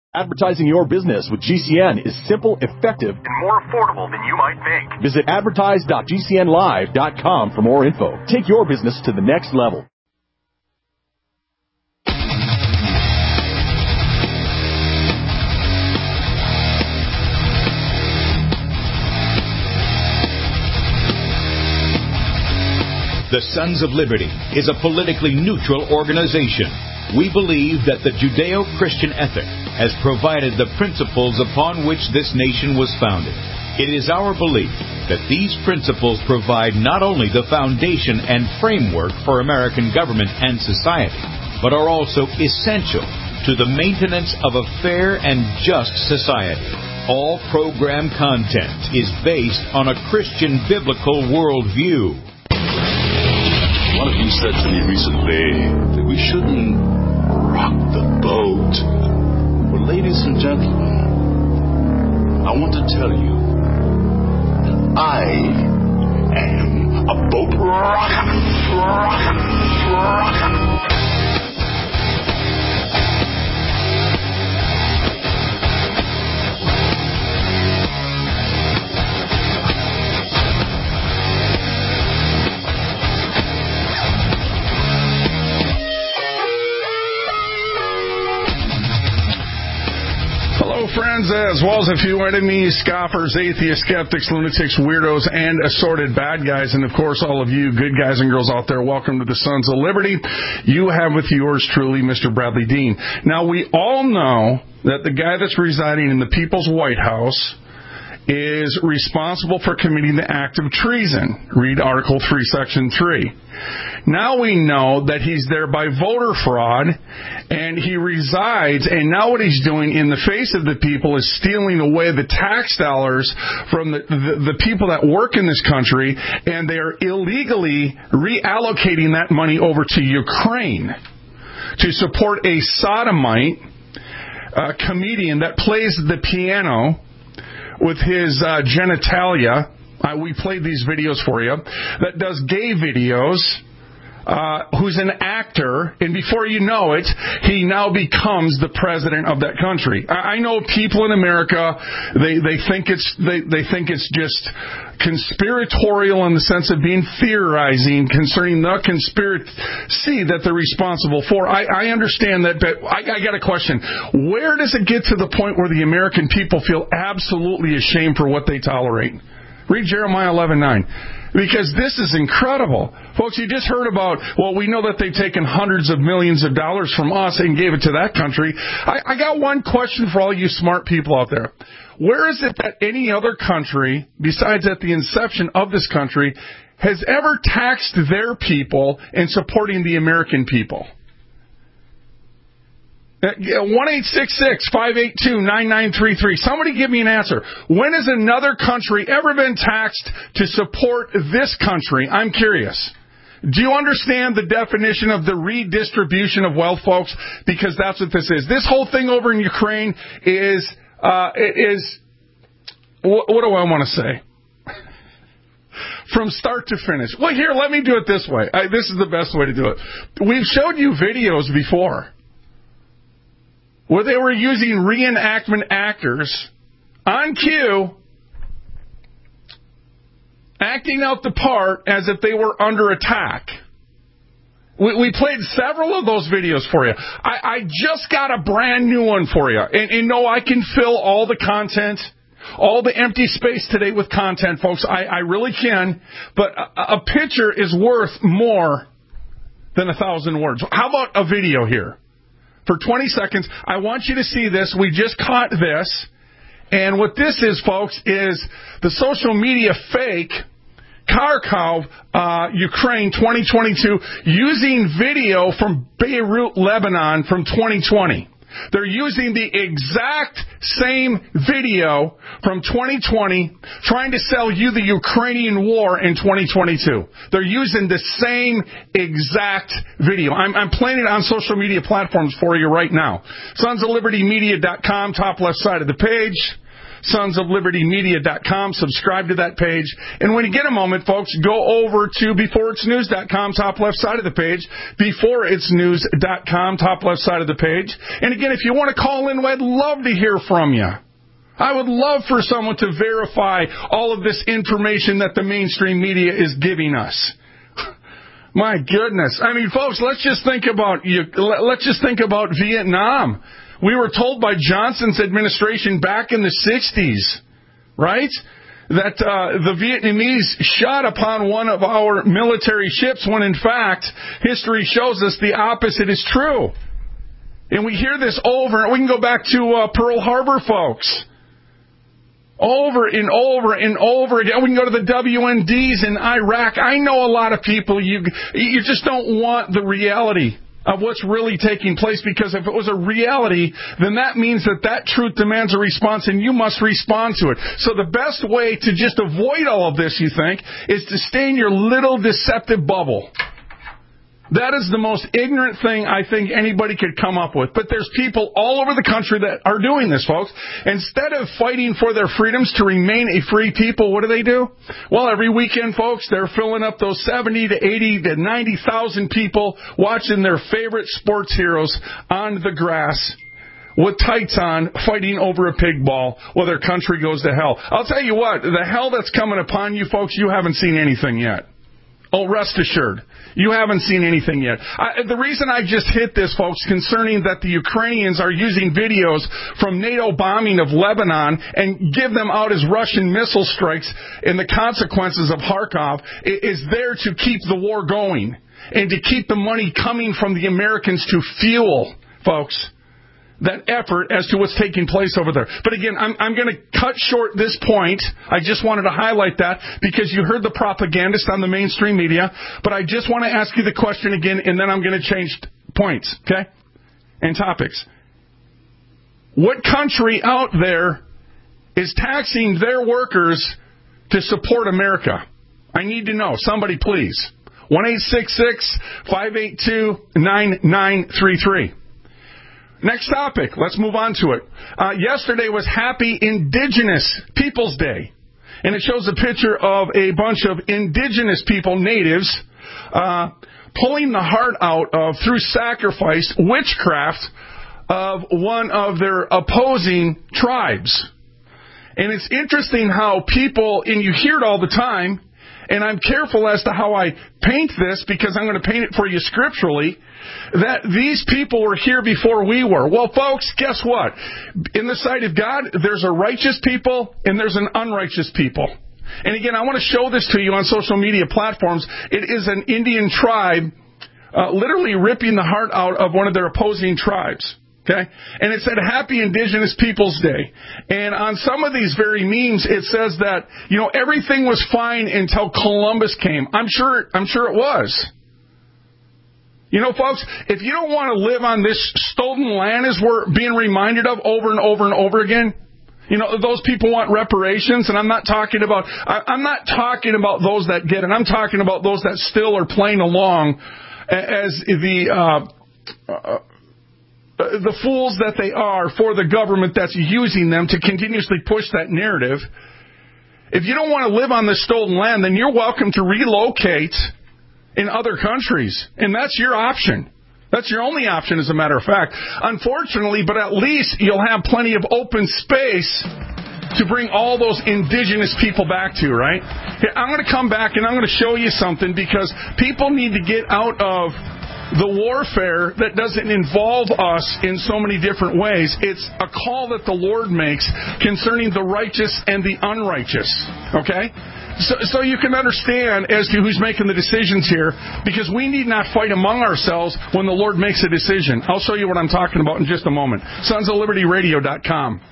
Advertising your business with GCN is simple, effective, and more affordable than you might think. Visit advertise.gcnlive.com for more info. Take your business to the next level. The Sons of Liberty is a politically neutral organization. We believe that the Judeo-Christian ethic has provided the principles upon which this nation was founded. It is our belief that these principles provide not only the foundation and framework for American government and society, but are also essential to the maintenance of a fair and just society. All program content is based on a Christian biblical worldview. One of you said to me recently that we shouldn't rock the boat. Well, ladies and gentlemen, I want to tell you that I am a boat rocker. Friends, as well as a few enemies, scoffers, atheists, skeptics, lunatics, weirdos, and assorted bad guys. And, of course, all of you good guys and girls out there, welcome to the Sons of Liberty. You have with yours truly, Mr. Bradley Dean. Now, we all know that the guy that's residing in the People's White House is responsible for committing the act of treason. Read Article 3, Section 3. Now we know that he's there by voter fraud, and he resides, and now what he's doing in the face of the people is stealing away the tax dollars from the people that work in this country, and they are illegally reallocating that money over to Ukraine to support a sodomite comedian that plays the piano with his genitalia. We played these videos for you, that does gay videos, who's an actor, and before you know it, he now becomes the president of that country. I know people in America, they think it's just conspiratorial in the sense of being theorizing concerning the conspiracy that they're responsible for. I understand that, but I got a question. Where does it get to the point where the American people feel absolutely ashamed for what they tolerate? Read Jeremiah 11:9. Because this is incredible. Folks, you just heard about, well, we know that they've taken hundreds of millions of dollars from us and gave it to that country. I got one question for all you smart people out there. Where is it that any other country, besides at the inception of this country, has ever taxed their people in supporting the American people? 1-866-582-9933. Somebody give me an answer. When has another country ever been taxed to support this country? I'm curious. Do you understand the definition of the redistribution of wealth, folks? Because that's what this is. This whole thing over in Ukraine is what do I want to say? From start to finish. Well, here, let me do it this way. This is the best way to do it. We've showed you videos before where they were using reenactment actors on cue, acting out the part as if they were under attack. We played several of those videos for you. I just got a brand new one for you. And no, I can fill all the content, all the empty space today with content, folks. I really can. But a picture is worth more than 1,000 words. How about a video here? For 20 seconds, I want you to see this. We just caught this. And what this is, folks, is the social media fake Kharkov, Ukraine 2022, using video from Beirut, Lebanon from 2020. They're using the exact same video from 2020, trying to sell you the Ukrainian war in 2022. They're using the same exact video. I'm playing it on social media platforms for you right now. SonsofLibertyMedia.com, top left side of the page. sonsoflibertymedia.com. Subscribe to that page. And when you get a moment, folks, go over to beforeitsnews.com, top left side of the page. Beforeitsnews.com, top left side of the page. And again, if you want to call in, I'd love to hear from you. I would love for someone to verify all of this information that the mainstream media is giving us. My goodness. I mean, folks, let's just think about Vietnam. We were told by Johnson's administration back in the 60s, right, that the Vietnamese shot upon one of our military ships when, in fact, history shows us the opposite is true. And we hear this over, and we can go back to Pearl Harbor, folks. Over and over and over again. We can go to the WMDs in Iraq. I know a lot of people, you just don't want the reality of what's really taking place, because if it was a reality, then that means that truth demands a response, and you must respond to it. So the best way to just avoid all of this, you think, is to stay in your little deceptive bubble. That is the most ignorant thing I think anybody could come up with. But there's people all over the country that are doing this, folks. Instead of fighting for their freedoms to remain a free people, what do? Well, every weekend, folks, they're filling up those 70 to 80 to 90,000 people watching their favorite sports heroes on the grass with tights on, fighting over a pig ball while their country goes to hell. I'll tell you what, the hell that's coming upon you, folks, you haven't seen anything yet. Oh, rest assured, you haven't seen anything yet. The reason I just hit this, folks, concerning that the Ukrainians are using videos from NATO bombing of Lebanon and give them out as Russian missile strikes and the consequences of Kharkov, is there to keep the war going and to keep the money coming from the Americans to fuel, folks, that effort as to what's taking place over there. But again, I'm going to cut short this point. I just wanted to highlight that because you heard the propagandist on the mainstream media. But I just want to ask you the question again, and then I'm going to change points, okay, and topics. What country out there is taxing their workers to support America? I need to know. Somebody, please. 1-866-582-9933. Next topic. Let's move on to it. Yesterday was Happy Indigenous Peoples Day. And it shows a picture of a bunch of indigenous people, natives, pulling the heart out of, through sacrifice, witchcraft of one of their opposing tribes. And it's interesting how people, and you hear it all the time, and I'm careful as to how I paint this because I'm going to paint it for you scripturally, that these people were here before we were. Well, folks, guess what? In the sight of God, there's a righteous people and there's an unrighteous people. And again, I want to show this to you on social media platforms. It is an Indian tribe literally ripping the heart out of one of their opposing tribes. Okay? And it said Happy Indigenous Peoples Day. And on some of these very memes, it says that, everything was fine until Columbus came. I'm sure it was. Folks, if you don't want to live on this stolen land, as we're being reminded of over and over and over again, those people want reparations, and I'm not talking about those that get it. I'm talking about those that still are playing along as the fools that they are for the government that's using them to continuously push that narrative. If you don't want to live on this stolen land, then you're welcome to relocate in other countries. And that's your option. That's your only option, as a matter of fact. Unfortunately, but at least you'll have plenty of open space to bring all those indigenous people back to, right? Here, I'm going to come back and I'm going to show you something because people need to get out of the warfare that doesn't involve us in so many different ways. It's a call that the Lord makes concerning the righteous and the unrighteous, okay? So you can understand as to who's making the decisions here, because we need not fight among ourselves when the Lord makes a decision. I'll show you what I'm talking about in just a moment. SonsOfLibertyRadio.com.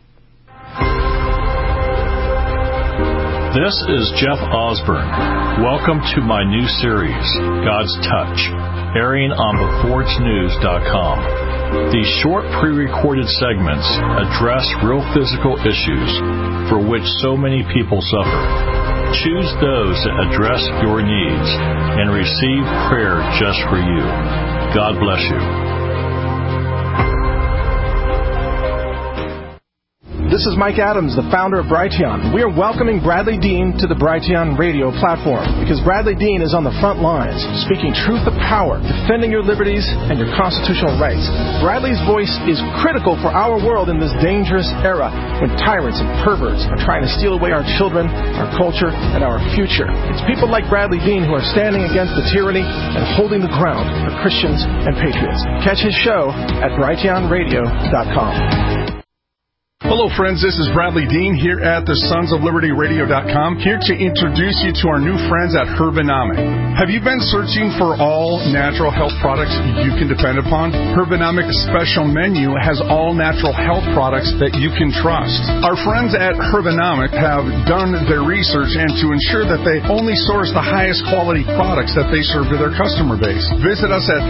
This is Jeff Osborne. Welcome to my new series, God's Touch, airing on BeforeIt'sNews.com. These short pre-recorded segments address real physical issues for which so many people suffer. Choose those that address your needs and receive prayer just for you. God bless you. this is Mike Adams, the founder of Brighteon. We are welcoming Bradley Dean to the Brighteon radio platform because Bradley Dean is on the front lines, speaking truth to power, defending your liberties and your constitutional rights. Bradley's voice is critical for our world in this dangerous era when tyrants and perverts are trying to steal away our children, our culture, and our future. It's people like Bradley Dean who are standing against the tyranny and holding the ground for Christians and patriots. Catch his show at brighteonradio.com. Hello, friends. This is Bradley Dean here at the sonsoflibertyradio.com, here to introduce you to our new friends at Herbanomic. Have you been searching for all natural health products you can depend upon? Herbanomic's special menu has all natural health products that you can trust. Our friends at Herbanomic have done their research and to ensure that they only source the highest quality products that they serve to their customer base. Visit us at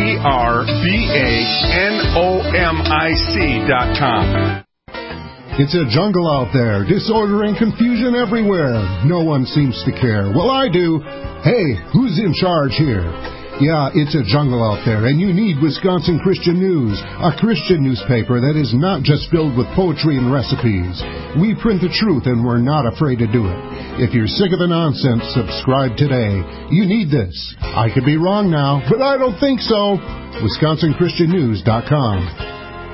herbanomic.com. It's a jungle out there, disorder and confusion everywhere. No one seems to care. Well, I do. Hey, who's in charge here? Yeah, it's a jungle out there, and you need Wisconsin Christian News, a Christian newspaper that is not just filled with poetry and recipes. We print the truth, and we're not afraid to do it. If you're sick of the nonsense, subscribe today. You need this. I could be wrong now, but I don't think so. WisconsinChristianNews.com.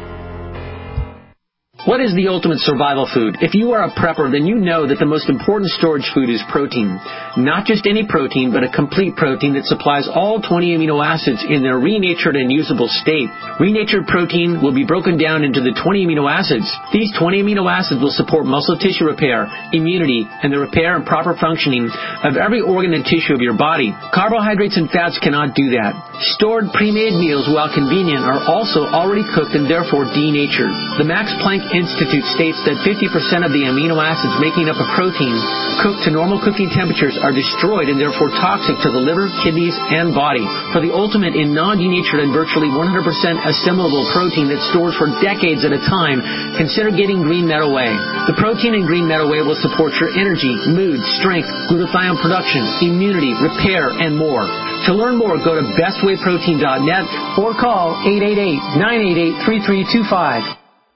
What is the ultimate survival food? If you are a prepper, then you know that the most important storage food is protein. Not just any protein, but a complete protein that supplies all 20 amino acids in their renatured and usable state. Renatured protein will be broken down into the 20 amino acids. These 20 amino acids will support muscle tissue repair, immunity, and the repair and proper functioning of every organ and tissue of your body. Carbohydrates and fats cannot do that. Stored pre-made meals, while convenient, are also already cooked and therefore denatured. The Max Planck Institute states that 50% of the amino acids making up a protein cooked to normal cooking temperatures are destroyed and therefore toxic to the liver, kidneys, and body. For the ultimate in non-denatured and virtually 100% assimilable protein that stores for decades at a time, consider getting Green Meadow Whey. The protein in Green Meadow Whey will support your energy, mood, strength, glutathione production, immunity, repair, and more. To learn more, go to bestwayprotein.net or call 888-988-3325.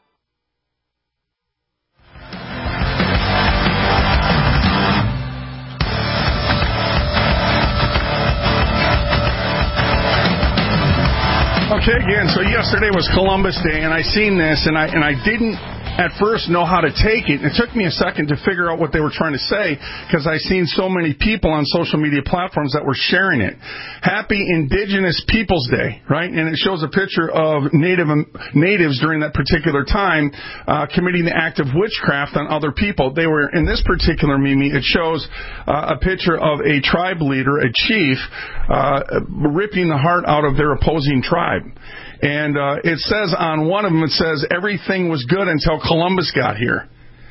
Okay, again, so yesterday was Columbus Day, and I seen this, and I didn't at first know how to take it. It took me a second to figure out what they were trying to say, because I seen so many people on social media platforms that were sharing it. Happy Indigenous Peoples Day, right? And it shows a picture of natives during that particular time committing the act of witchcraft on other people. They were, in this particular meme, it shows a picture of a tribe leader, a chief, ripping the heart out of their opposing tribe. And it says on one of them, it says, everything was good until Columbus got here.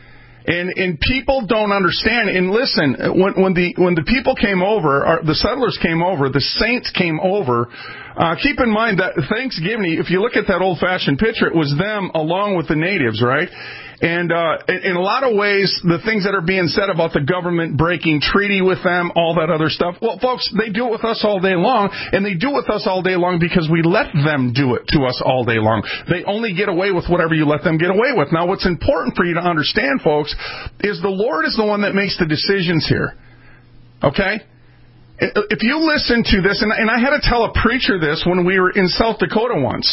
And people don't understand. And listen, when the people came over, or the settlers came over, the saints came over, keep in mind that Thanksgiving, if you look at that old-fashioned picture, it was them along with the natives, right? And in a lot of ways, the things that are being said about the government breaking treaty with them, all that other stuff, well, folks, they do it with us all day long, and they do it with us all day long because we let them do it to us all day long. They only get away with whatever you let them get away with. Now, what's important for you to understand, folks, is the Lord is the one that makes the decisions here. Okay? If you listen to this, and I had to tell a preacher this when we were in South Dakota once.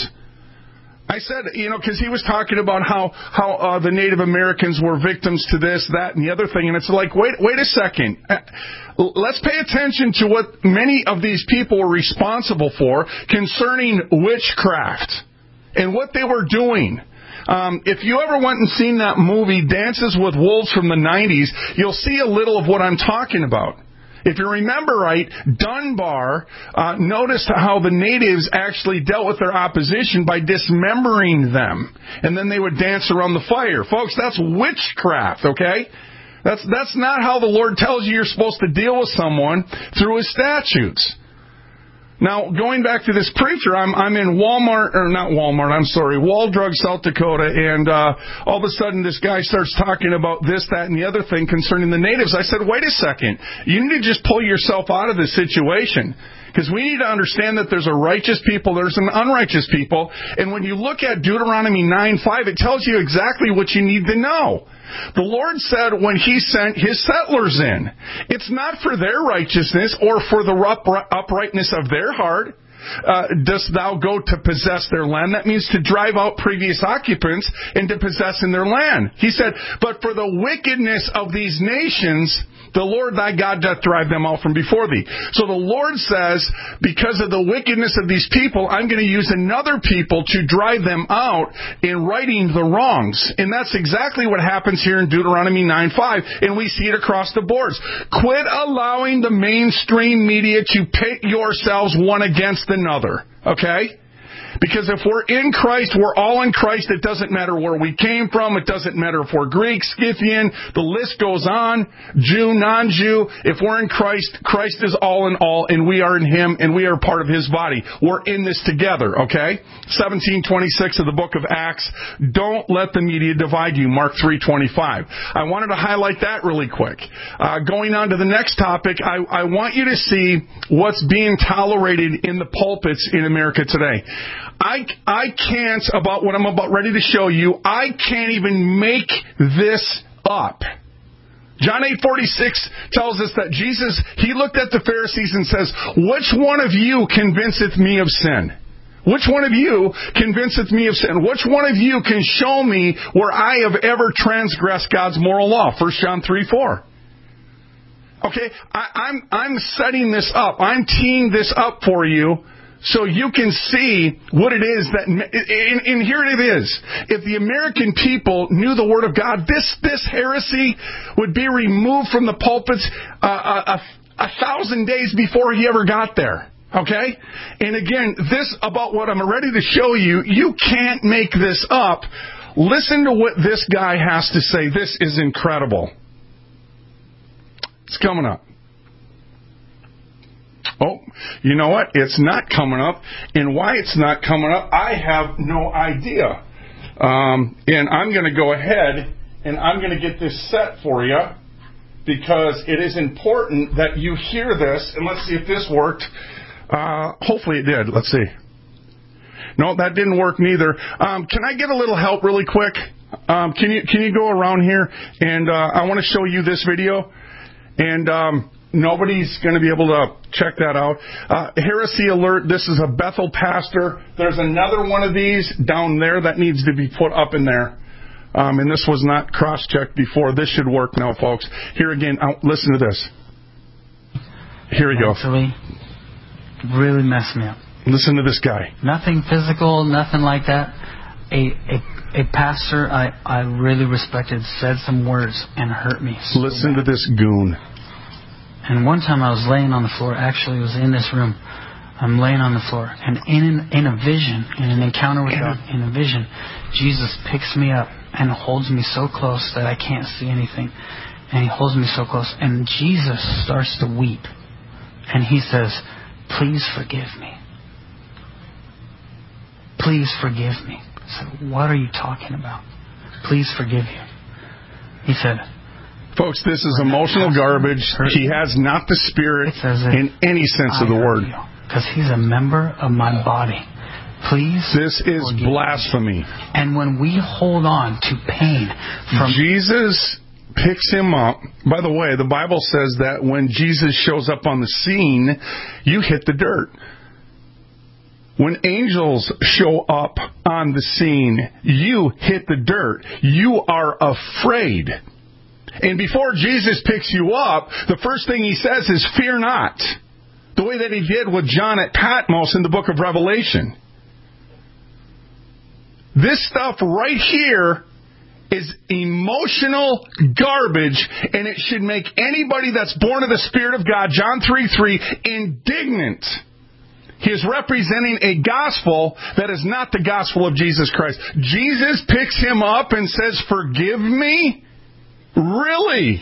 I said, because he was talking about how the Native Americans were victims to this, that, and the other thing. And it's like, wait a second. Let's pay attention to what many of these people were responsible for concerning witchcraft and what they were doing. If you ever went and seen that movie, Dances with Wolves from the 90s, you'll see a little of what I'm talking about. If you remember right, Dunbar noticed how the natives actually dealt with their opposition by dismembering them. And then they would dance around the fire. Folks, that's witchcraft, okay? That's not how the Lord tells you you're supposed to deal with someone through His statutes. Now, going back to this preacher, I'm in Waldrug, South Dakota, and all of a sudden this guy starts talking about this, that, and the other thing concerning the natives. I said, wait a second. You need to just pull yourself out of this situation. Because we need to understand that there's a righteous people, there's an unrighteous people. And when you look at Deuteronomy 9:5, it tells you exactly what you need to know. The Lord said when He sent His settlers in, it's not for their righteousness or for the uprightness of their heart. Dost thou go to possess their land? That means to drive out previous occupants and to possess in their land. He said, but for the wickedness of these nations, the Lord thy God doth drive them out from before thee. So the Lord says, because of the wickedness of these people, I'm going to use another people to drive them out in righting the wrongs. And that's exactly what happens here in Deuteronomy 9:5. And we see it across the boards. Quit allowing the mainstream media to pit yourselves one against another. Okay? Because if we're in Christ, we're all in Christ. It doesn't matter where we came from. It doesn't matter if we're Greek, Scythian. The list goes on. Jew, non-Jew. If we're in Christ, Christ is all in all, and we are in Him, and we are part of His body. We're in this together, okay? 17:26 of the book of Acts. Don't let the media divide you. Mark 3:25. I wanted to highlight that really quick. Going on to the next topic, I want you to see what's being tolerated in the pulpits in America today. I can't, about what I'm about ready to show you, I can't even make this up. John 8:46 tells us that Jesus, He looked at the Pharisees and says, which one of you convinceth me of sin? Which one of you convinceth me of sin? Which one of you can show me where I have ever transgressed God's moral law? 1 John 3:4. Okay, I'm setting this up. I'm teeing this up for you so you can see what it is that, and here it is. If the American people knew the Word of God, this heresy would be removed from the pulpits 1,000 days before he ever got there. Okay? And again, this about what I'm ready to show you, you can't make this up. Listen to what this guy has to say. This is incredible. It's coming up. Oh, you know what? It's not coming up. And why it's not coming up, I have no idea. And I'm going to go ahead and I'm going to get this set for you because it is important that you hear this. And let's see if this worked. Hopefully it did. Let's see. No, that didn't work neither. Can I get a little help really quick? Can you go around here? And I want to show you this video. And nobody's going to be able to check that out. Heresy alert. This is a Bethel pastor. There's another one of these down there that needs to be put up in there. And this was not cross-checked before. This should work now, folks. Here again, listen to this. Here we go. Actually, really messed me up. Listen to this guy. Nothing physical, nothing like that. A pastor I really respected said some words and hurt me. So listen bad. to this goon. And one time I was laying on the floor. Actually, it was in this room. I'm laying on the floor. And in a vision, in an encounter with God, in a vision, Jesus picks me up and holds me so close that I can't see anything. And He holds me so close. And Jesus starts to weep. And He says, please forgive me. Please forgive me. I said, what are you talking about? Please forgive you. He said, folks, this is emotional garbage. He has not the Spirit in any sense of the word. Because He's a member of my body. Please. This is blasphemy. And when we hold on to pain from Jesus picks him up. By the way, the Bible says that when Jesus shows up on the scene, you hit the dirt. When angels show up on the scene, you hit the dirt. You are afraid. And before Jesus picks you up, the first thing He says is, fear not. The way that He did with John at Patmos in the book of Revelation. This stuff right here is emotional garbage, and it should make anybody that's born of the Spirit of God, John 3:3, indignant. He is representing a gospel that is not the gospel of Jesus Christ. Jesus picks him up and says, forgive me? Really?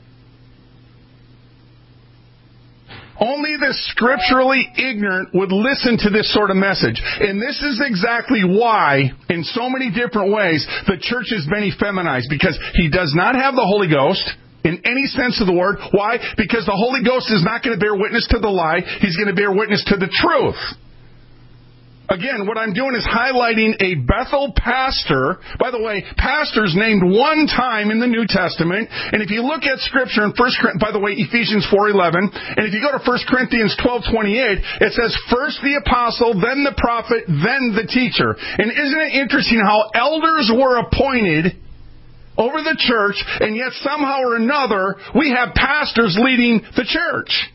Only the scripturally ignorant would listen to this sort of message. And this is exactly why, in so many different ways, the church has been effeminized. Because He does not have the Holy Ghost. in any sense of the word. Why? Because the Holy Ghost is not going to bear witness to the lie. He's going to bear witness to the truth. Again, what I'm doing is highlighting a Bethel pastor. By the way, pastor's named one time in the New Testament. And if you look at Scripture in Ephesians 4:11, and if you go to 1 Corinthians 12:28, it says, first the apostle, then the prophet, then the teacher. And isn't it interesting how elders were appointed over the church, and yet somehow or another, we have pastors leading the church?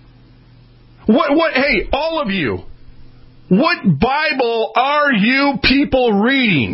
Hey, all of you, what Bible are you people reading?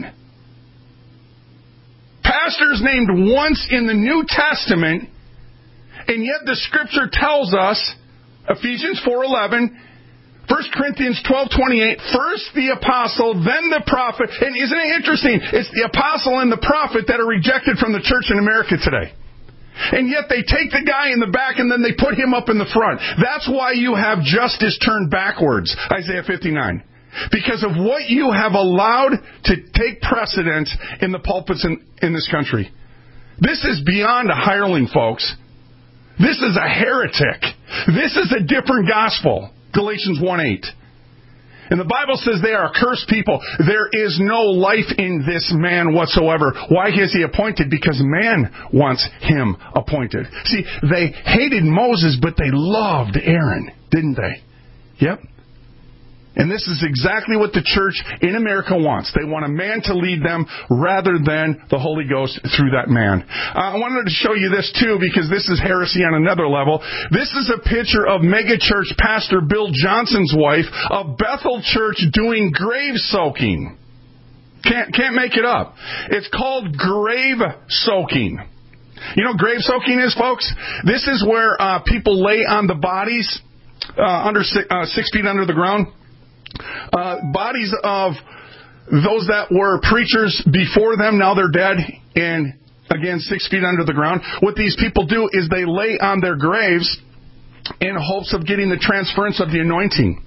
Pastors named once in the New Testament, and yet the Scripture tells us, Ephesians 4:11, 1 Corinthians 12:28, first the apostle, then the prophet. And isn't it interesting? It's the apostle and the prophet that are rejected from the church in America today. And yet they take the guy in the back and then they put him up in the front. That's why you have justice turned backwards, Isaiah 59. Because of what you have allowed to take precedence in the pulpits in this country. This is beyond a hireling, folks. This is a heretic. This is a different gospel. Galatians 1:8. And the Bible says they are a cursed people. There is no life in this man whatsoever. Why is he appointed? Because man wants him appointed. See, they hated Moses, but they loved Aaron, didn't they? Yep. And this is exactly what the church in America wants. They want a man to lead them rather than the Holy Ghost through that man. I wanted to show you this too because this is heresy on another level. This is a picture of megachurch pastor Bill Johnson's wife of Bethel Church doing grave soaking. Can't make it up. It's called grave soaking. You know what grave soaking is, folks? This is where people lay on the bodies under 6 feet under the ground. Bodies of those that were preachers before them, now they're dead, and again 6 feet under the ground. What these people do is they lay on their graves in hopes of getting the transference of the anointing.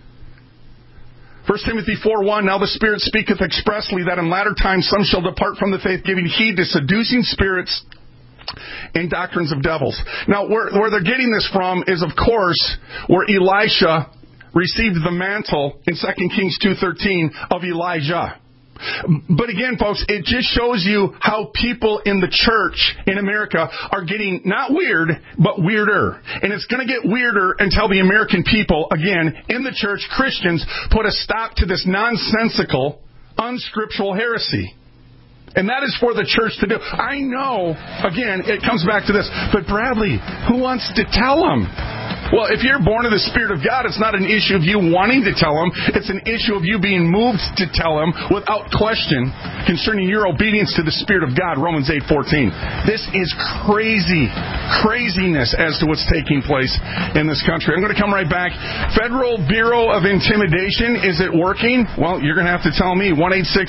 1 Timothy 4:1, now the Spirit speaketh expressly that in latter times some shall depart from the faith, giving heed to seducing spirits and doctrines of devils. Now, where they're getting this from is, of course, where Elisha received the mantle in 2 Kings 2:13 of Elijah. But again, folks, it just shows you how people in the church in America are getting not weird, but weirder. And it's going to get weirder until the American people, again, in the church, Christians, put a stop to this nonsensical, unscriptural heresy. And that is for the church to do. I know, again, it comes back to this, but Bradley, who wants to tell them? Well, if you're born of the Spirit of God, it's not an issue of you wanting to tell them. It's an issue of you being moved to tell them without question concerning your obedience to the Spirit of God, Romans 8:14. This is craziness as to what's taking place in this country. I'm going to come right back. Federal Bureau of Intimidation, is it working? Well, you're going to have to tell me.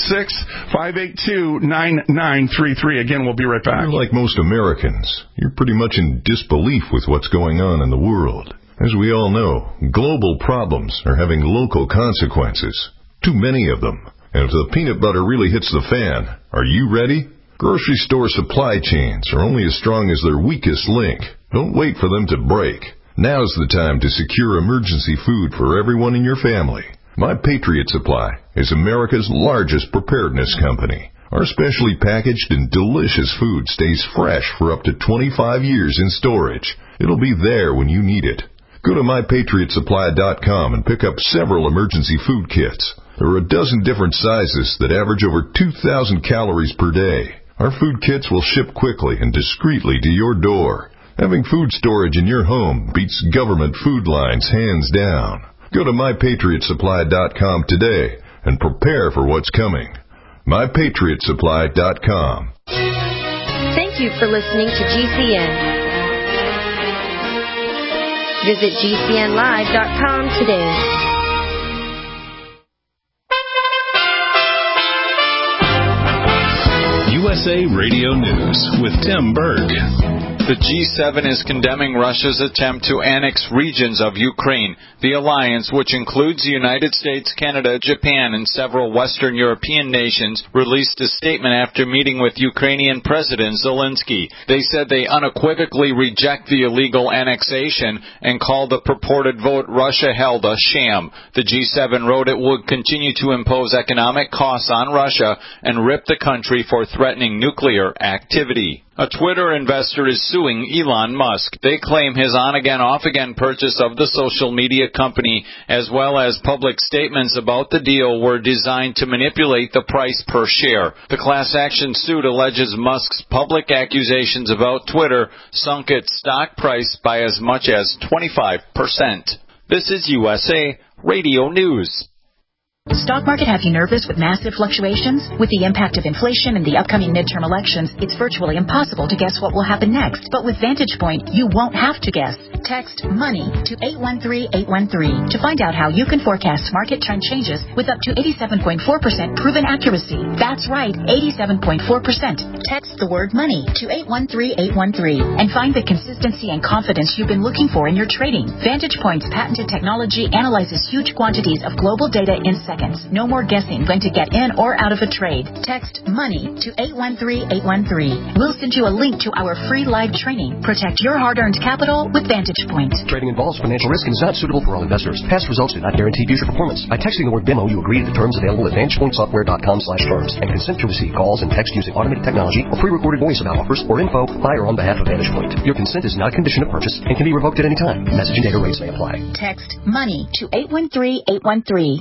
1-866-582-9933. Again, we'll be right back. You're like most Americans. You're pretty much in disbelief with what's going on in the world. As we all know, global problems are having local consequences. Too many of them. And if the peanut butter really hits the fan, are you ready? Grocery store supply chains are only as strong as their weakest link. Don't wait for them to break. Now's the time to secure emergency food for everyone in your family. My Patriot Supply is America's largest preparedness company. Our specially packaged and delicious food stays fresh for up to 25 years in storage. It'll be there when you need it. Go to MyPatriotSupply.com and pick up several emergency food kits. There are a dozen different sizes that average over 2,000 calories per day. Our food kits will ship quickly and discreetly to your door. Having food storage in your home beats government food lines hands down. Go to MyPatriotSupply.com today and prepare for what's coming. MyPatriotSupply.com. Thank you for listening to GCN. Visit GCNlive.com today. U.S. USA Radio News with Tim Berg. The G7 is condemning Russia's attempt to annex regions of Ukraine. The alliance, which includes the United States, Canada, Japan, and several Western European nations, released a statement after meeting with Ukrainian President Zelensky. They said they unequivocally reject the illegal annexation and called the purported vote Russia held a sham. The G7 wrote it would continue to impose economic costs on Russia and rip the country for threatening nuclear activity. A Twitter investor is suing Elon Musk. They claim his on-again, off-again purchase of the social media company, as well as public statements about the deal, were designed to manipulate the price per share. The class action suit alleges Musk's public accusations about Twitter sunk its stock price by as much as 25%. This is USA Radio News. Stock market have you nervous with massive fluctuations? With the impact of inflation and the upcoming midterm elections, it's virtually impossible to guess what will happen next. But with Vantage Point, you won't have to guess. Text MONEY to 813-813 to find out how you can forecast market trend changes with up to 87.4% proven accuracy. That's right, 87.4%. Text the word MONEY to 813-813 and find the consistency and confidence you've been looking for in your trading. Vantage Point's patented technology analyzes huge quantities of global data in seconds. No more guessing when to get in or out of a trade. Text MONEY to 813-813. We'll send you a link to our free live training. Protect your hard-earned capital with Vantage Point. Trading involves financial risk and is not suitable for all investors. Past results do not guarantee future performance. By texting the word demo, you agree to the terms available at VantagePointSoftware.com/terms and consent to receive calls and text using automated technology or pre-recorded voice about offers or info by or on behalf of Vantage Point. Your consent is not a condition of purchase and can be revoked at any time. Message and data rates may apply. Text MONEY to 813-813.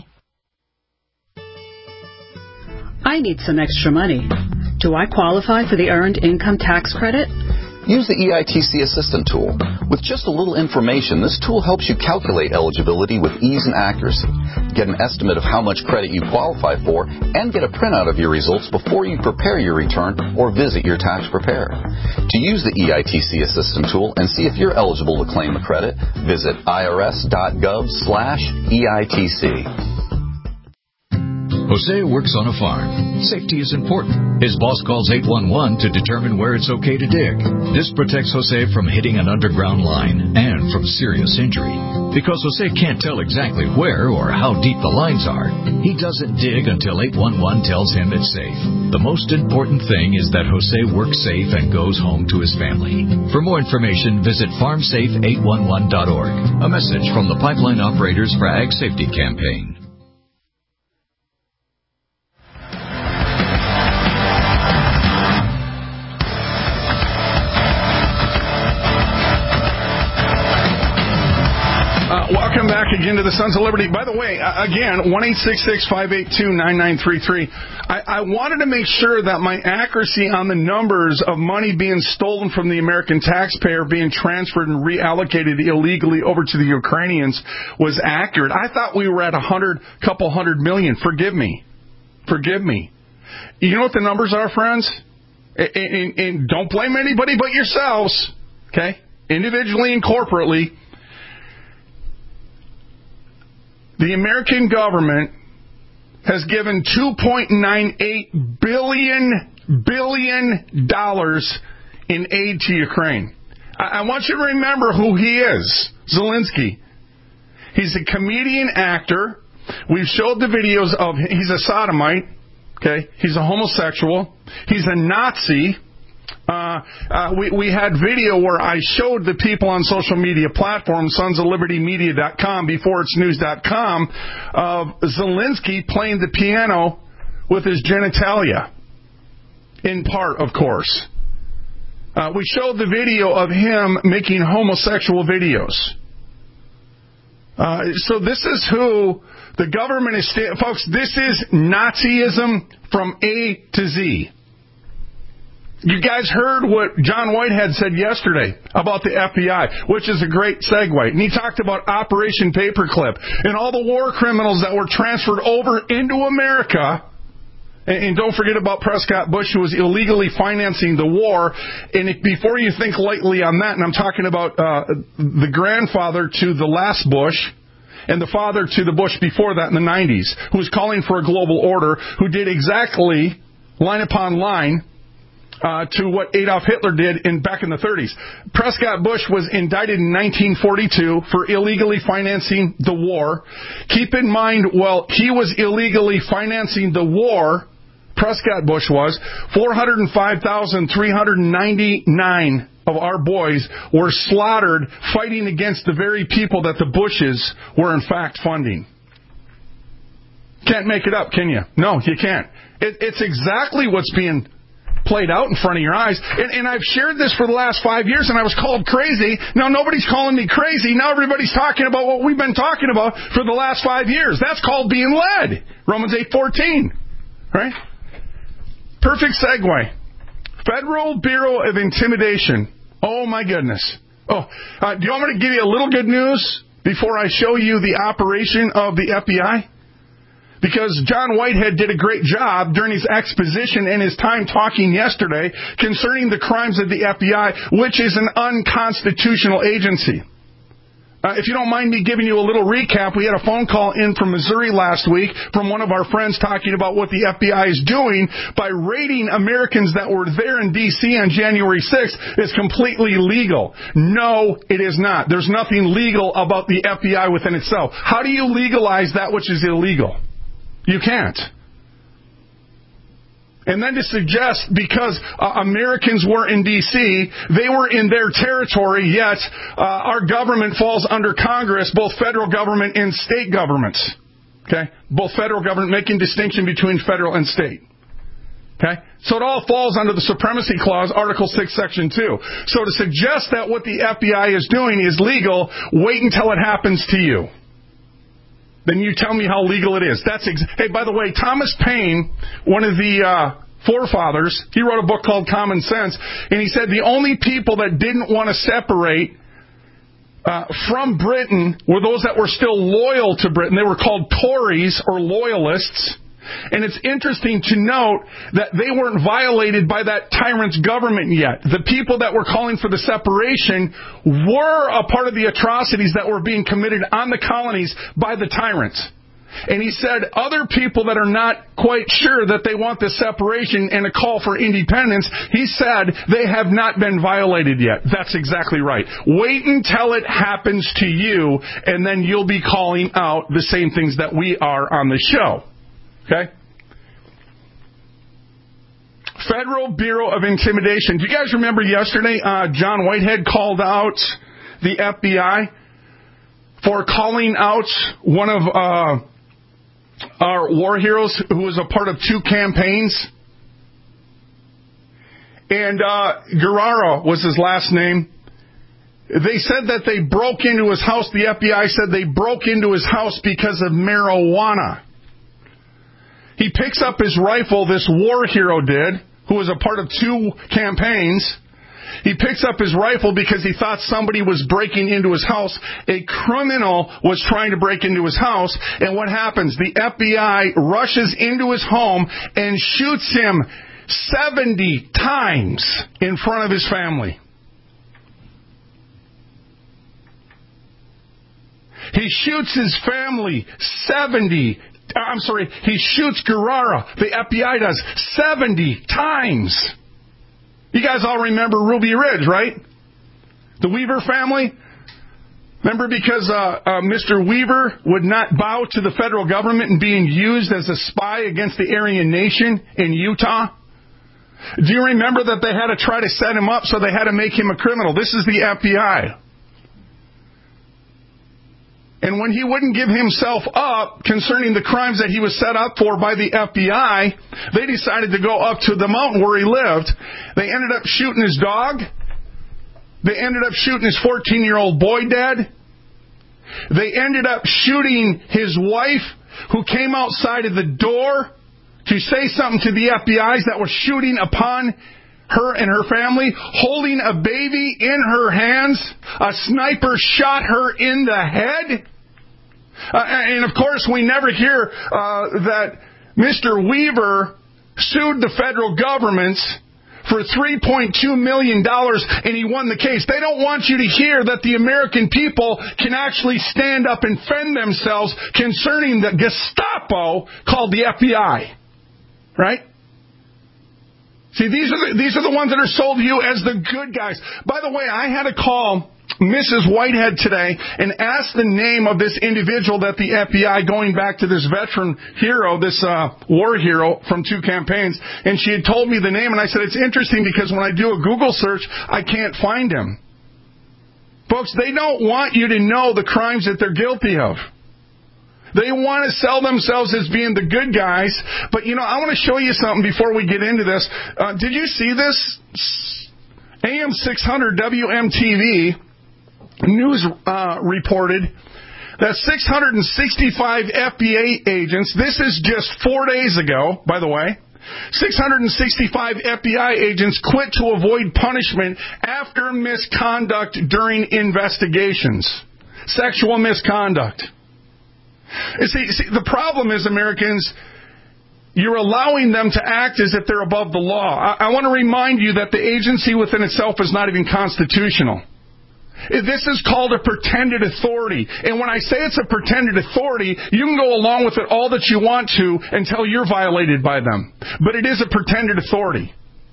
I need some extra money. Do I qualify for the Earned Income Tax Credit? Use the EITC Assistant tool. With just a little information, this tool helps you calculate eligibility with ease and accuracy. Get an estimate of how much credit you qualify for and get a printout of your results before you prepare your return or visit your tax preparer. To use the EITC Assistant tool and see if you're eligible to claim a credit, visit irs.gov/EITC. Jose works on a farm. Safety is important. His boss calls 811 to determine where it's okay to dig. This protects Jose from hitting an underground line and from serious injury. Because Jose can't tell exactly where or how deep the lines are, he doesn't dig until 811 tells him it's safe. The most important thing is that Jose works safe and goes home to his family. For more information, visit farmsafe811.org. A message from the Pipeline Operators for Ag Safety Campaign. Welcome back again to the Sons of Liberty. By the way, again, 1-866-582-9933. I wanted to make sure that my accuracy on the numbers of money being stolen from the American taxpayer being transferred and reallocated illegally over to the Ukrainians was accurate. I thought we were at couple hundred million. Forgive me. You know what the numbers are, friends? And don't blame anybody but yourselves, okay? Individually and corporately. The American government has given $2.98 billion in aid to Ukraine. I want you to remember who he is, Zelensky. He's a comedian actor. We've showed the videos of him. He's a sodomite. Okay, he's a homosexual. He's a Nazi. We had video where I showed the people on social media platforms, sonsoflibertymedia.com, beforeitsnews.com, of Zelensky playing the piano with his genitalia. In part, of course. We showed the video of him making homosexual videos. So this is who the government is... Folks, this is Nazism from A to Z. You guys heard what John Whitehead said yesterday about the FBI, which is a great segue. And he talked about Operation Paperclip and all the war criminals that were transferred over into America. And don't forget about Prescott Bush, who was illegally financing the war. And before you think lightly on that, and I'm talking about the grandfather to the last Bush and the father to the Bush before that in the 90s, who was calling for a global order, who did exactly, line upon line, to what Adolf Hitler did back in the 30s. Prescott Bush was indicted in 1942 for illegally financing the war. Keep in mind, while he was illegally financing the war, Prescott Bush was, 405,399 of our boys were slaughtered fighting against the very people that the Bushes were in fact funding. Can't make it up, can you? No, you can't. It's exactly what's being played out in front of your eyes. And I've shared this for the last 5 years, and I was called crazy. Now nobody's calling me crazy. Now everybody's talking about what we've been talking about for the last 5 years. That's called being led. Romans 8:14. Right? Perfect segue. Federal Bureau of Intimidation. Oh, my goodness. Do you want me to give you a little good news before I show you the operation of the FBI? Because John Whitehead did a great job during his exposition and his time talking yesterday concerning the crimes of the FBI, which is an unconstitutional agency. If you don't mind me giving you a little recap, we had a phone call in from Missouri last week from one of our friends talking about what the FBI is doing by raiding Americans that were there in D.C. on January 6th is completely legal. No, it is not. There's nothing legal about the FBI within itself. How do you legalize that which is illegal? You can't. And then to suggest because Americans were in D.C., they were in their territory, yet our government falls under Congress, both federal government and state governments. Okay? Both federal government making distinction between federal and state. Okay? So it all falls under the Supremacy Clause, Article 6, Section 2. So to suggest that what the FBI is doing is legal, wait until it happens to you. Then you tell me how legal it is. Hey, by the way, Thomas Paine, one of the forefathers, he wrote a book called Common Sense, and he said the only people that didn't want to separate from Britain were those that were still loyal to Britain. They were called Tories or Loyalists. And it's interesting to note that they weren't violated by that tyrant's government yet. The people that were calling for the separation were a part of the atrocities that were being committed on the colonies by the tyrants. And he said other people that are not quite sure that they want the separation and a call for independence, he said they have not been violated yet. That's exactly right. Wait until it happens to you, and then you'll be calling out the same things that we are on the show. Okay? Federal Bureau of Intimidation. Do you guys remember yesterday John Whitehead called out the FBI for calling out one of our war heroes who was a part of 2 campaigns? And Guerrero was his last name. They said that they broke into his house. The FBI said they broke into his house because of marijuana. He picks up his rifle, this war hero did, who was a part of 2 campaigns. He picks up his rifle because he thought somebody was breaking into his house. A criminal was trying to break into his house. And what happens? The FBI rushes into his home and shoots him 70 times in front of his family. He shoots his family he shoots Guerrero, the FBI does, 70 times. You guys all remember Ruby Ridge, right? The Weaver family? Remember because Mr. Weaver would not bow to the federal government and being used as a spy against the Aryan Nation in Utah? Do you remember that they had to try to set him up, so they had to make him a criminal? This is the FBI. And when he wouldn't give himself up concerning the crimes that he was set up for by the FBI, they decided to go up to the mountain where he lived. They ended up shooting his dog. They ended up shooting his 14-year-old boy dead. They ended up shooting his wife, who came outside of the door to say something to the FBI's that was shooting upon her and her family, holding a baby in her hands. A sniper shot her in the head. And of course, we never hear that Mr. Weaver sued the federal government for $3.2 million and he won the case. They don't want you to hear that the American people can actually stand up and fend themselves concerning the Gestapo called the FBI. Right? See, these are the ones that are sold to you as the good guys. By the way, I had to call Mrs. Whitehead today and ask the name of this individual that the FBI, going back to this veteran hero, this war hero from 2 campaigns, and she had told me the name, and I said, it's interesting because when I do a Google search, I can't find him. Folks, they don't want you to know the crimes that they're guilty of. They want to sell themselves as being the good guys. But, I want to show you something before we get into this. Did you see this? AM 600 WMTV News reported that 665 FBI agents, this is just 4 days ago, by the way, 665 FBI agents quit to avoid punishment after misconduct during investigations. Sexual misconduct. See, the problem is, Americans, you're allowing them to act as if they're above the law. I want to remind you that the agency within itself is not even constitutional. This is called a pretended authority. And when I say it's a pretended authority, you can go along with it all that you want to until you're violated by them. But it is a pretended authority.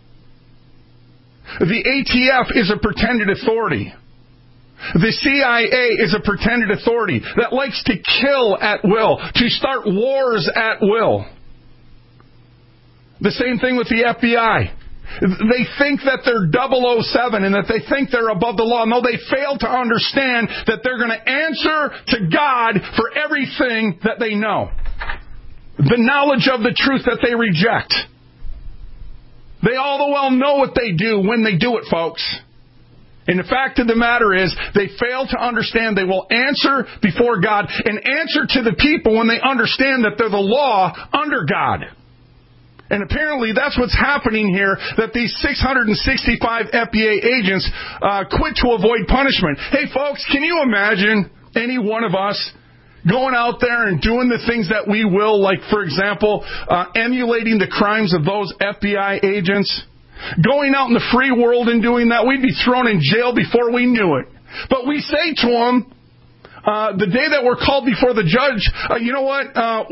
The ATF is a pretended authority. The CIA is a pretended authority that likes to kill at will, to start wars at will. The same thing with the FBI. They think that they're 007 and that they think they're above the law. No, they fail to understand that they're going to answer to God for everything that they know. The knowledge of the truth that they reject. They all the well know what they do when they do it, folks. And the fact of the matter is, they fail to understand they will answer before God and answer to the people when they understand that they're the law under God. And apparently that's what's happening here, that these 665 FBI agents quit to avoid punishment. Hey, folks, can you imagine any one of us going out there and doing the things that we will, like, for example, emulating the crimes of those FBI agents? Going out in the free world and doing that, we'd be thrown in jail before we knew it. But we say to them, the day that we're called before the judge, you know what?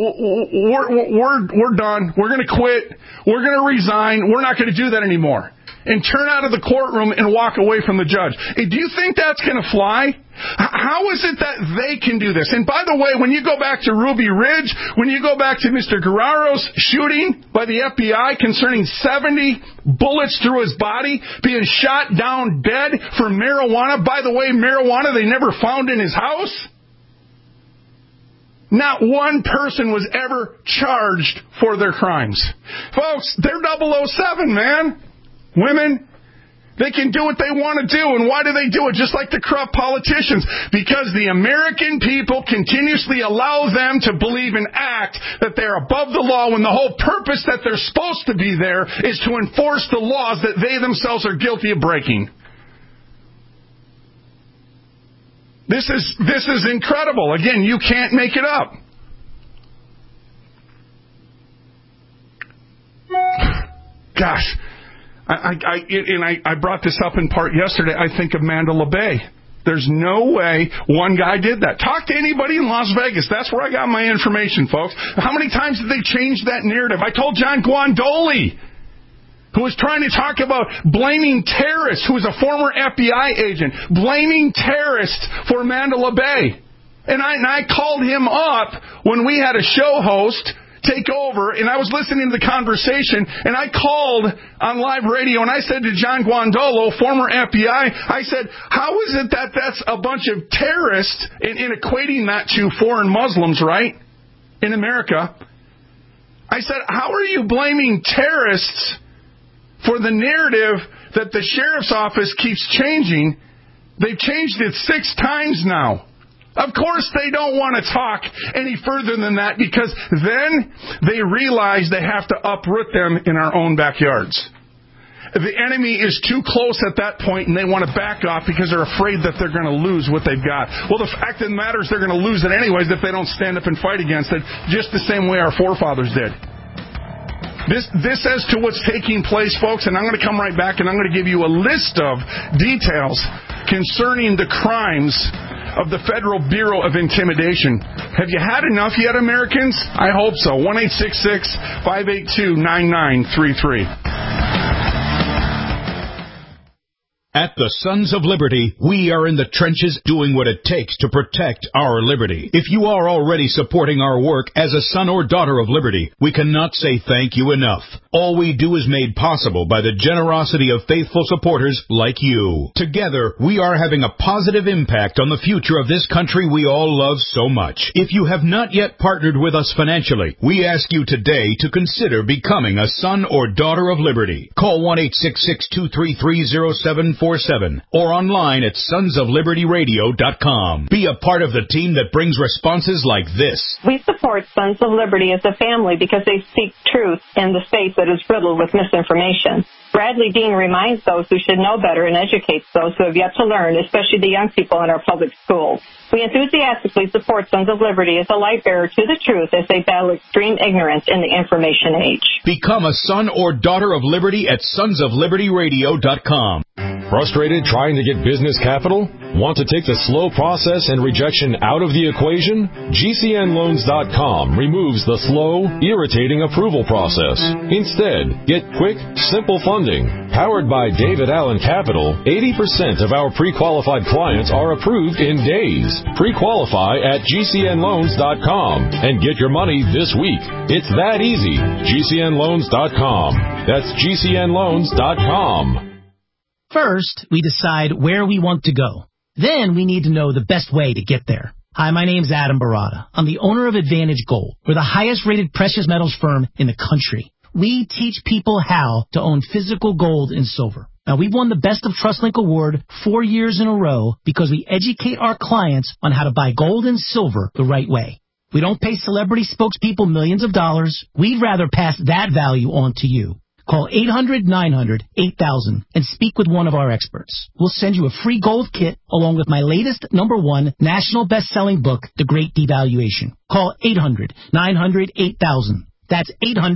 We're done. We're going to quit. We're going to resign. We're not going to do that anymore. And turn out of the courtroom and walk away from the judge. Hey, do you think that's going to fly? How is it that they can do this? And by the way, when you go back to Ruby Ridge, when you go back to Mr. Guerrero's shooting by the FBI concerning 70 bullets through his body, being shot down dead for marijuana. By the way, marijuana they never found in his house. Not one person was ever charged for their crimes. Folks, they're 007, man. Women, they can do what they want to do. And why do they do it? Just like the corrupt politicians. Because the American people continuously allow them to believe and act that they're above the law when the whole purpose that they're supposed to be there is to enforce the laws that they themselves are guilty of breaking. This is incredible. Again, you can't make it up. Gosh. I brought this up in part yesterday. I think of Mandalay Bay. There's no way one guy did that. Talk to anybody in Las Vegas. That's where I got my information, folks. How many times did they change that narrative? I told John Guandoli, who was trying to talk about blaming terrorists, who was a former FBI agent, blaming terrorists for Mandalay Bay. And I called him up when we had a show host take over, and I was listening to the conversation, and I called on live radio, and I said to John Guandolo, former FBI, I said, how is it that that's a bunch of terrorists, in equating that to foreign Muslims, right, in America? I said, how are you blaming terrorists for the narrative that the sheriff's office keeps changing? They've changed it 6 times now. Of course they don't want to talk any further than that, because then they realize they have to uproot them in our own backyards. The enemy is too close at that point, and they want to back off because they're afraid that they're going to lose what they've got. Well, the fact of the matter is they're going to lose it anyways if they don't stand up and fight against it, just the same way our forefathers did. This as to what's taking place, folks, and I'm going to come right back and I'm going to give you a list of details concerning the crimes of the Federal Bureau of Intimidation. Have you had enough yet, Americans? I hope so. 1-866-582-9933. At the Sons of Liberty, we are in the trenches doing what it takes to protect our liberty. If you are already supporting our work as a son or daughter of liberty, we cannot say thank you enough. All we do is made possible by the generosity of faithful supporters like you. Together, we are having a positive impact on the future of this country we all love so much. If you have not yet partnered with us financially, we ask you today to consider becoming a son or daughter of liberty. Call 1-866-233-0747 or online at sonsoflibertyradio.com. Be a part of the team that brings responses like this. We support Sons of Liberty as a family because they seek truth in the space that is riddled with misinformation. Bradley Dean reminds those who should know better and educates those who have yet to learn, especially the young people in our public schools. We enthusiastically support Sons of Liberty as a light bearer to the truth as they battle extreme ignorance in the information age. Become a son or daughter of liberty at sonsoflibertyradio.com. Frustrated trying to get business capital? Want to take the slow process and rejection out of the equation? GCNloans.com removes the slow, irritating approval process. Instead, get quick, simple funding. Powered by David Allen Capital, 80% of our pre-qualified clients are approved in days. Pre-qualify at GCNloans.com and get your money this week. It's that easy. GCNloans.com. That's GCNloans.com. First, we decide where we want to go. Then we need to know the best way to get there. Hi, my name's Adam Barada. I'm the owner of Advantage Gold. We're the highest-rated precious metals firm in the country. We teach people how to own physical gold and silver. Now, we've won the Best of TrustLink Award 4 years in a row because we educate our clients on how to buy gold and silver the right way. We don't pay celebrity spokespeople millions of dollars. We'd rather pass that value on to you. Call 800-900-8000 and speak with one of our experts. We'll send you a free gold kit along with my latest #1 national best-selling book, The Great Devaluation. Call 800-900-8000. That's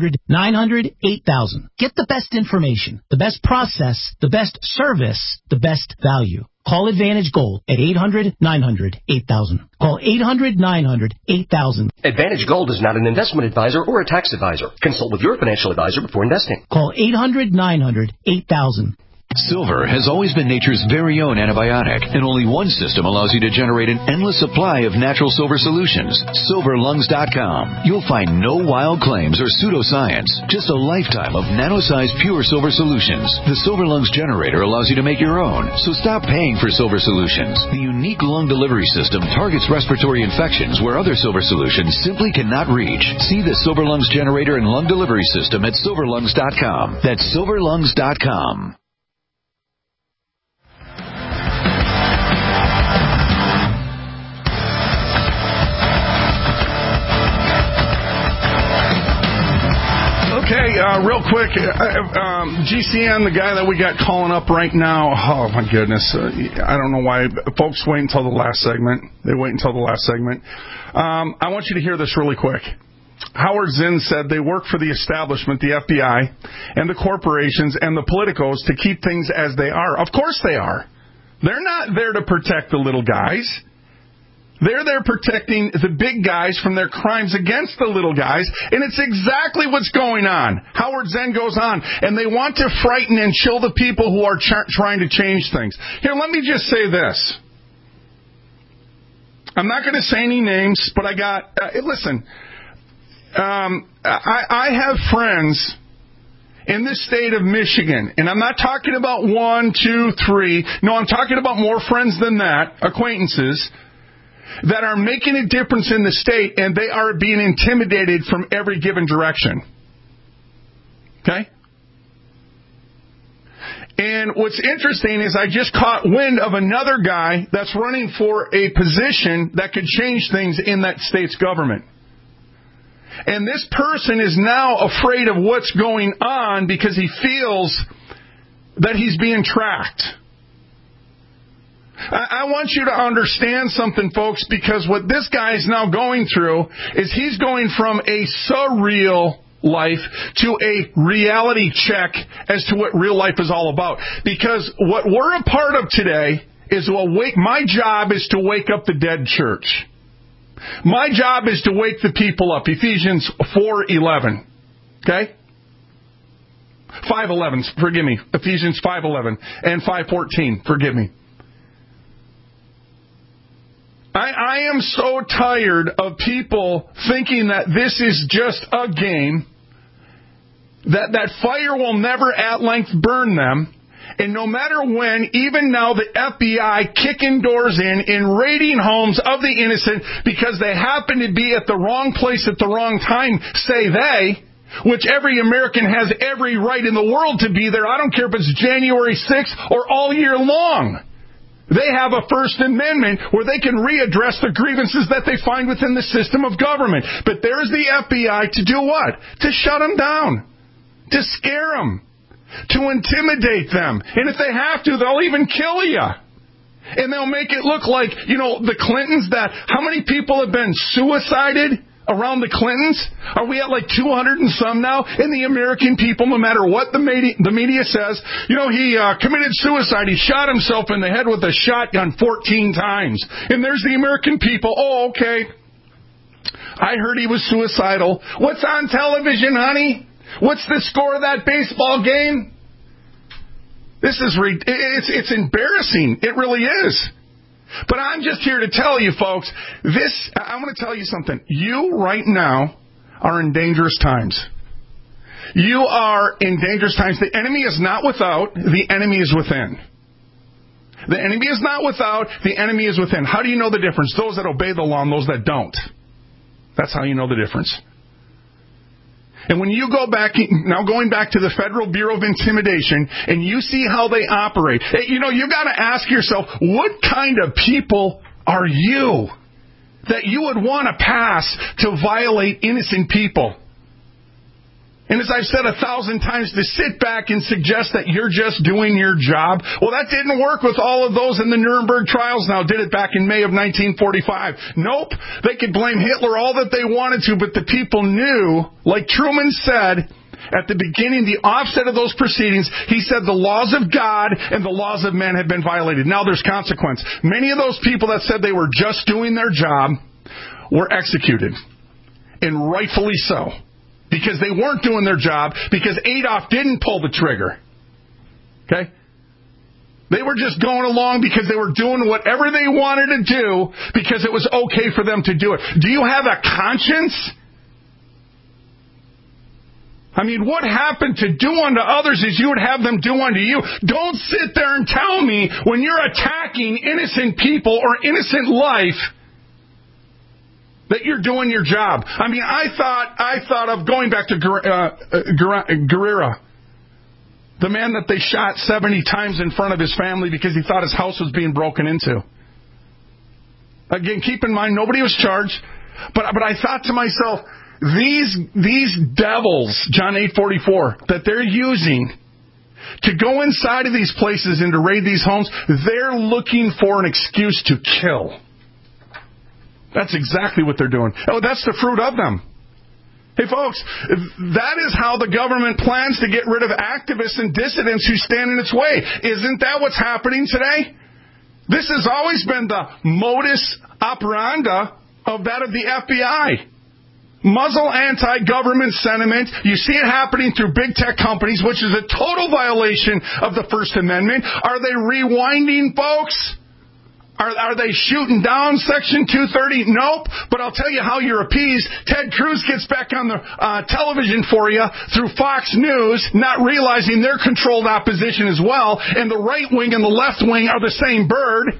800-900-8000. Get the best information, the best process, the best service, the best value. Call Advantage Gold at 800-900-8000. Call 800-900-8000. Advantage Gold is not an investment advisor or a tax advisor. Consult with your financial advisor before investing. Call 800-900-8000. Silver has always been nature's very own antibiotic, and only one system allows you to generate an endless supply of natural silver solutions. SilverLungs.com. You'll find no wild claims or pseudoscience, just a lifetime of nano-sized pure silver solutions. The Silver Lungs generator allows you to make your own, so stop paying for silver solutions. The unique lung delivery system targets respiratory infections where other silver solutions simply cannot reach. See the Silver Lungs generator and lung delivery system at SilverLungs.com. That's SilverLungs.com. Okay, real quick, GCN, the guy that we got calling up right now, oh my goodness, I don't know why folks wait until the last segment. They wait until the last segment. I want you to hear this really quick. Howard Zinn said they work for the establishment, the FBI, and the corporations and the politicos to keep things as they are. Of course they are. They're not there to protect the little guys. They're there protecting the big guys from their crimes against the little guys, and it's exactly what's going on. Howard Zinn goes on, and they want to frighten and chill the people who are trying to change things. Here, let me just say this. I'm not going to say any names, but I got... listen, I have friends in this state of Michigan, and I'm not talking about 1, 2, 3. No, I'm talking about more friends than that, acquaintances, that are making a difference in the state, and they are being intimidated from every given direction. Okay? And what's interesting is I just caught wind of another guy that's running for a position that could change things in that state's government. And this person is now afraid of what's going on because he feels that he's being tracked. I want you to understand something, folks, because what this guy is now going through is he's going from a surreal life to a reality check as to what real life is all about. Because what we're a part of today is my job is to wake up the dead church. My job is to wake the people up. Ephesians 4:11. Okay? 5:11, forgive me. Ephesians 5:11 and 5:14, forgive me. I am so tired of people thinking that this is just a game, that fire will never at length burn them, and no matter when, even now the FBI kicking doors in raiding homes of the innocent because they happen to be at the wrong place at the wrong time, say they, which every American has every right in the world to be there. I don't care if it's January 6th or all year long. They have a First Amendment where they can readdress the grievances that they find within the system of government. But there's the FBI to do what? To shut them down. To scare them. To intimidate them. And if they have to, they'll even kill you. And they'll make it look like, the Clintons, how many people have been suicided around the Clintons? Are we at like 200 and some now? And the American people, no matter what the media says, he committed suicide. He shot himself in the head with a shotgun 14 times. And there's the American people. Oh, okay. I heard he was suicidal. What's on television, honey? What's the score of that baseball game? It's embarrassing. It really is. But I'm just here to tell you, folks, I want to tell you something. You right now are in dangerous times. You are in dangerous times. The enemy is not without, the enemy is within. The enemy is not without, the enemy is within. How do you know the difference? Those that obey the law and those that don't. That's how you know the difference. And when you go back, now going back to the Federal Bureau of Intimidation, and you see how they operate, you got to ask yourself, what kind of people are you that you would want to pass to violate innocent people? And as I've said 1,000 times, to sit back and suggest that you're just doing your job, well, that didn't work with all of those in the Nuremberg trials now, did it back in May of 1945? Nope. They could blame Hitler all that they wanted to, but the people knew, like Truman said, at the beginning, the offset of those proceedings, he said the laws of God and the laws of men had been violated. Now there's consequence. Many of those people that said they were just doing their job were executed. And rightfully so. Because they weren't doing their job, because Adolf didn't pull the trigger. Okay? They were just going along because they were doing whatever they wanted to do because it was okay for them to do it. Do you have a conscience? I mean, what happened to do unto others is you would have them do unto you. Don't sit there and tell me when you're attacking innocent people or innocent life that you're doing your job. I mean, I thought of going back to Guerrero, the man that they shot 70 times in front of his family because he thought his house was being broken into. Again, keep in mind, nobody was charged, but I thought to myself, these devils, John 8:44, that they're using to go inside of these places and to raid these homes, they're looking for an excuse to kill. That's exactly what they're doing. Oh, that's the fruit of them. Hey, folks, that is how the government plans to get rid of activists and dissidents who stand in its way. Isn't that what's happening today? This has always been the modus operandi of that of the FBI. Muzzle anti-government sentiment. You see it happening through big tech companies, which is a total violation of the First Amendment. Are they rewinding, folks? Are they shooting down Section 230? Nope. But I'll tell you how you're appeased. Ted Cruz gets back on the television for you through Fox News, not realizing they're controlled opposition as well, and the right wing and the left wing are the same bird.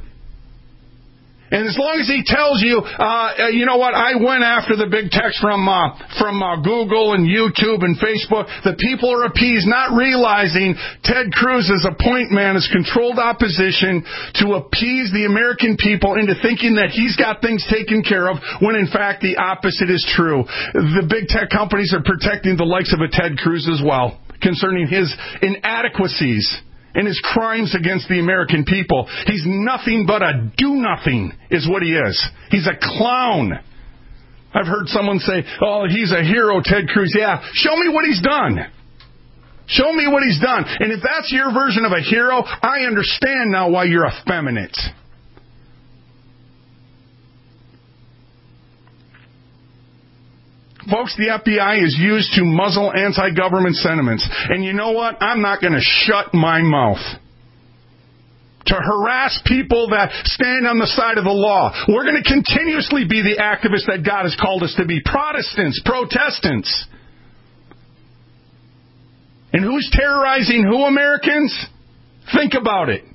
And as long as he tells you, you know what, I went after the big techs from Google and YouTube and Facebook, the people are appeased, not realizing Ted Cruz's appoint man is controlled opposition to appease the American people into thinking that he's got things taken care of, when in fact the opposite is true. The big tech companies are protecting the likes of a Ted Cruz as well, concerning his inadequacies and his crimes against the American people. He's nothing but a do-nothing is what he is. He's a clown. I've heard someone say, oh, he's a hero, Ted Cruz. Yeah, show me what he's done. Show me what he's done. And if that's your version of a hero, I understand now why you're effeminate. Folks, the FBI is used to muzzle anti-government sentiments. And you know what? I'm not going to shut my mouth. To harass people that stand on the side of the law. We're going to continuously be the activists that God has called us to be. Protestants, Protestants. And who's terrorizing who, Americans? Think about it.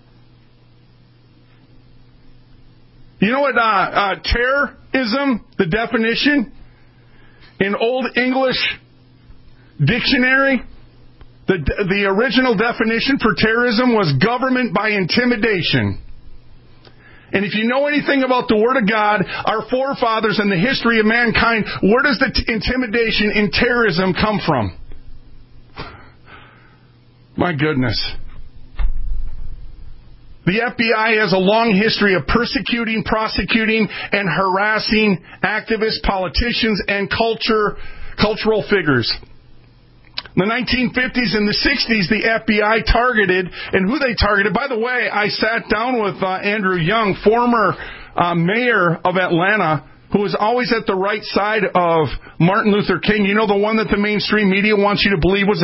You know what terrorism, the definition, in Old English dictionary, the original definition for terrorism was government by intimidation. And if you know anything about the Word of God, our forefathers and the history of mankind, where does the intimidation in terrorism come from? My goodness. The FBI has a long history of persecuting, prosecuting, and harassing activists, politicians, and cultural figures. In the 1950s and the 60s, the FBI targeted, and who they targeted. By the way, I sat down with Andrew Young, former mayor of Atlanta, who was always at the right side of Martin Luther King. You know, the one that the mainstream media wants you to believe was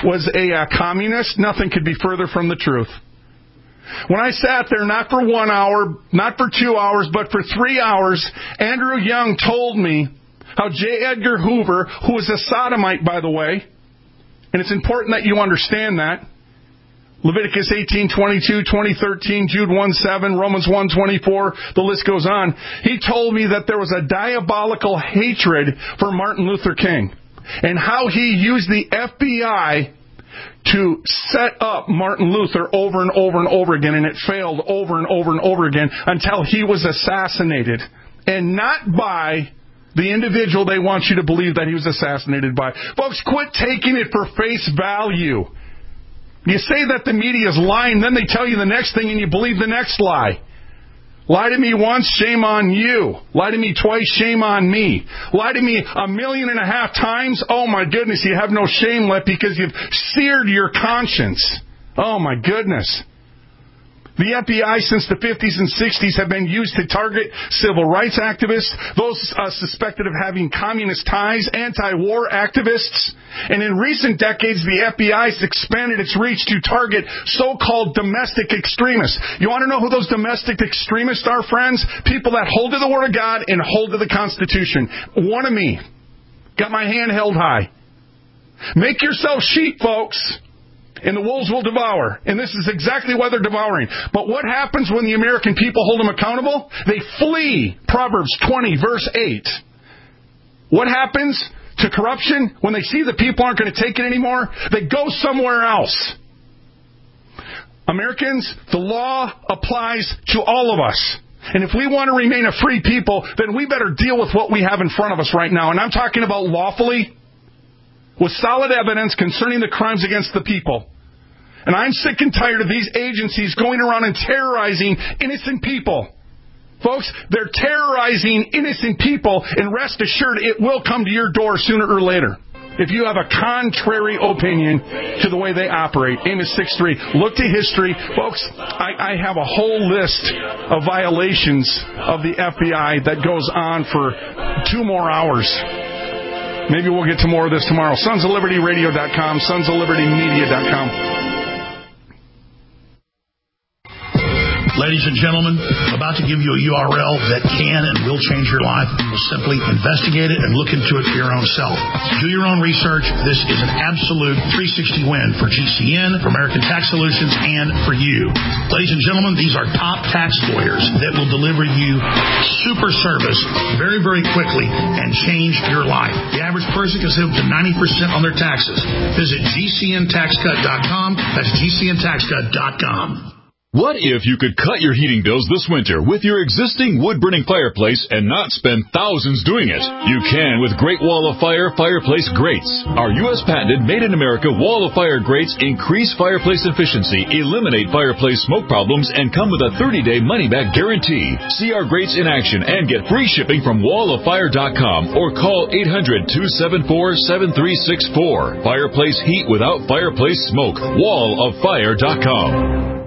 a communist? Nothing could be further from the truth. When I sat there, not for 1 hour, not for 2 hours, but for 3 hours, Andrew Young told me how J. Edgar Hoover, who was a sodomite, by the way, and it's important that you understand that. Leviticus 18:22, 20:13, Jude 1:7, Romans 1:24, the list goes on. He told me that there was a diabolical hatred for Martin Luther King and how he used the FBI to set up Martin Luther over and over and over again, and it failed over and over and over again until he was assassinated. And not by the individual they want you to believe that he was assassinated by. Folks, quit taking it for face value. You say that the media is lying, then they tell you the next thing and you believe the next lie. Lie to me once, shame on you. Lie to me twice, shame on me. Lie to me 1.5 million times, oh my goodness, you have no shame left because you've seared your conscience. Oh my goodness. The FBI since the 50s and 60s have been used to target civil rights activists, those suspected of having communist ties, anti-war activists, and in recent decades, the FBI has expanded its reach to target so-called domestic extremists. You want to know who those domestic extremists are, friends? People that hold to the Word of God and hold to the Constitution. One of me. Got my hand held high. Make yourself sheep, folks. And the wolves will devour. And this is exactly what they're devouring. But what happens when the American people hold them accountable? They flee. Proverbs 20, verse 8. What happens to corruption when they see the people aren't going to take it anymore? They go somewhere else. Americans, the law applies to all of us. And if we want to remain a free people, then we better deal with what we have in front of us right now. And I'm talking about lawfully, with solid evidence concerning the crimes against the people. And I'm sick and tired of these agencies going around and terrorizing innocent people. Folks, they're terrorizing innocent people, and rest assured it will come to your door sooner or later if you have a contrary opinion to the way they operate. Amos 6:3. Look to history. Folks, I have a whole list of violations of the FBI that goes on for 2 more hours. Maybe we'll get to more of this tomorrow. SonsOfLibertyRadio.com, SonsOfLibertyMedia.com. Ladies and gentlemen, I'm about to give you a URL that can and will change your life. You'll simply investigate it and look into it for your own self. Do your own research. This is an absolute 360 win for GCN, for American Tax Solutions, and for you. Ladies and gentlemen, these are top tax lawyers that will deliver you super service very, very quickly and change your life. The average person can save up to 90% on their taxes. Visit GCNTaxCut.com. That's GCNTaxCut.com. What if you could cut your heating bills this winter with your existing wood-burning fireplace and not spend thousands doing it? You can with Great Wall of Fire fireplace grates. Our U.S. patented made-in-America Wall of Fire grates increase fireplace efficiency, eliminate fireplace smoke problems, and come with a 30-day money-back guarantee. See our grates in action and get free shipping from walloffire.com or call 800-274-7364. Fireplace heat without fireplace smoke. walloffire.com.